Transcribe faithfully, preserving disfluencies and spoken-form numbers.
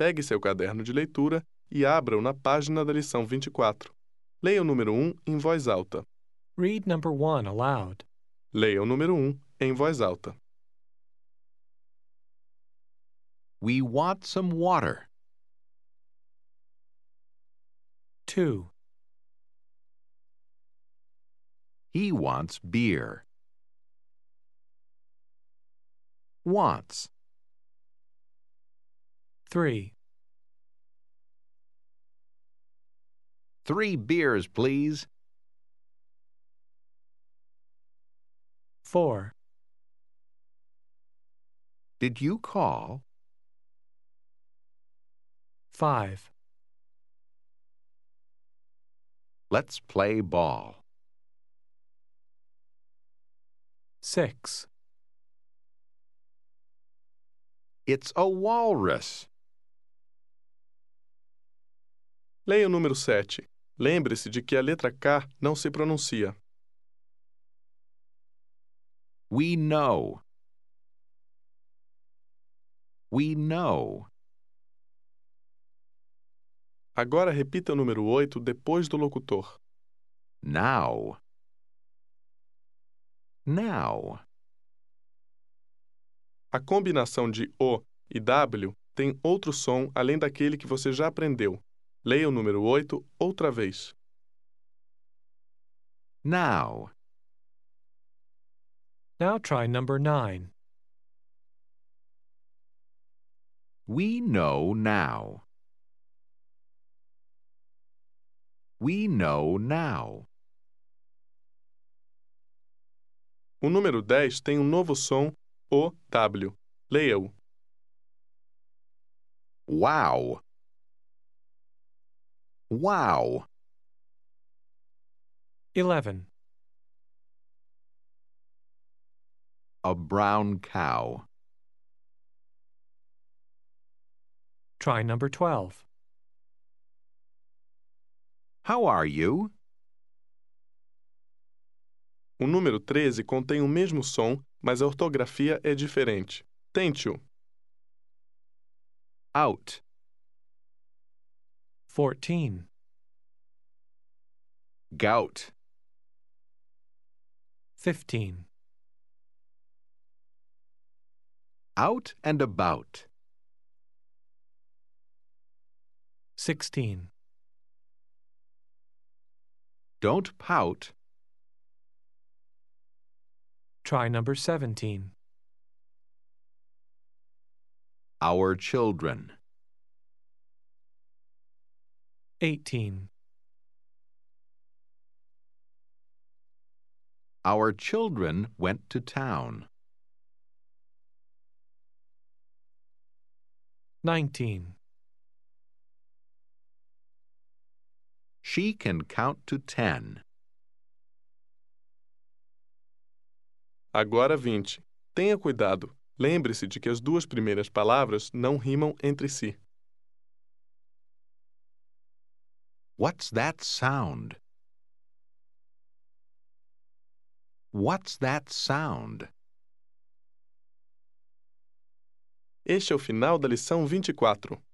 Pegue seu caderno de leitura e abra-o na página da lição vinte e quatro. Leia o número um em voz alta. Read number one aloud. Leia o número um em voz alta. We want some water. Two. He wants beer. Wants. Three. Three beers, please. Four. Did you call? Five. Let's play ball. Six. It's a walrus. Leia o número sete. Lembre-se de que a letra K não se pronuncia. We know. We know. Agora repita o número oito depois do locutor. Now. Now. A combinação de O e W tem outro som além daquele que você já aprendeu. Leia o número oito outra vez. Now. Now try number nine. We know now. We know now. O número dez tem um novo som O W. Leia-o. Wow. Wow. Eleven. A brown cow. Try number twelve. How are you? O número treze contém o mesmo som, mas a ortografia é diferente. Tente-o. Out. Fourteen. Gout. Fifteen. Out and about. Sixteen. Don't pout. Try number seventeen. Our children. Eighteen. Our children went to town. Nineteen. She can count to ten. Agora vinte. Tenha cuidado. Lembre-se de que as duas primeiras palavras não rimam entre si. What's that sound? What's that sound? Este é o final da lição vinte e quatro.